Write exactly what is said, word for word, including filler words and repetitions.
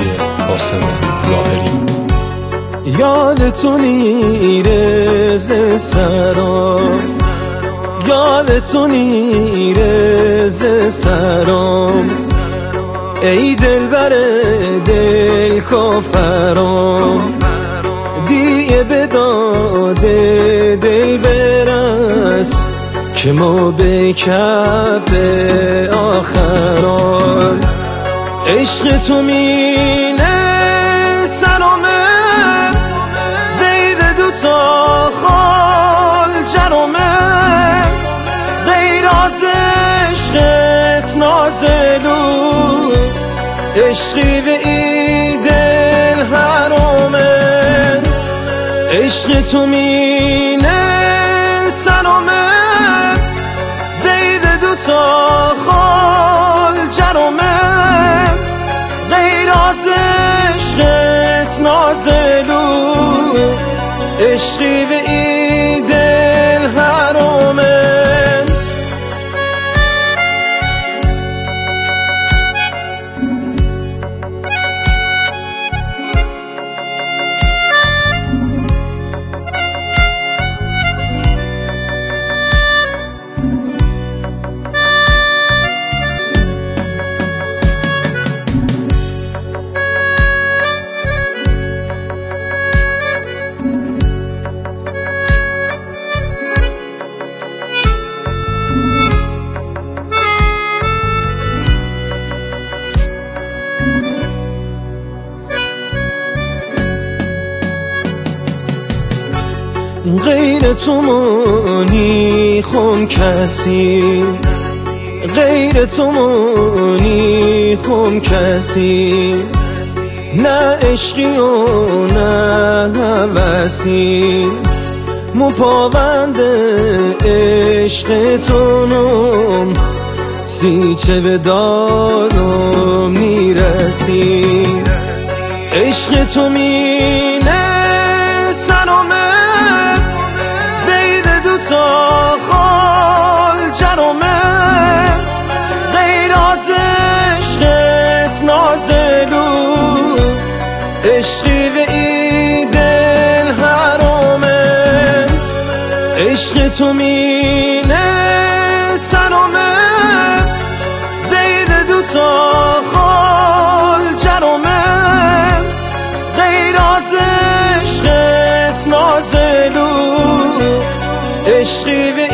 قاسم ظاهری. یادتون میره ز سرام، یادتون میره ز سرام، ای دلبر دل کافرام، دیگه به داد دل برس که ما به کف آخران. عشق تو مینه سرامه، زید دوتا خال جرامه، غیر از عشقت نازلو، عشقی به ای دل حرامه. عشق تو مینه سرامه، زید دوتا خال جرامه، غیر از عشقت نازلو، عشقی به ای دل حرامه. غیر تو مانی خون کسی، غیر تو مانی خون کسی، نه عشقی و نه هوسی، مو پاوند عشق تونم، سی چه به دادم میرسی. عشق تو مینه سرامه، زید دوتا خال جرامه، غیر از عشقت نازلو، عشقی به ای دل حرامه. عشق تو مینه سرامه، زید دوتا خال جرامه، غیر از عشقت نازلو، عشقی به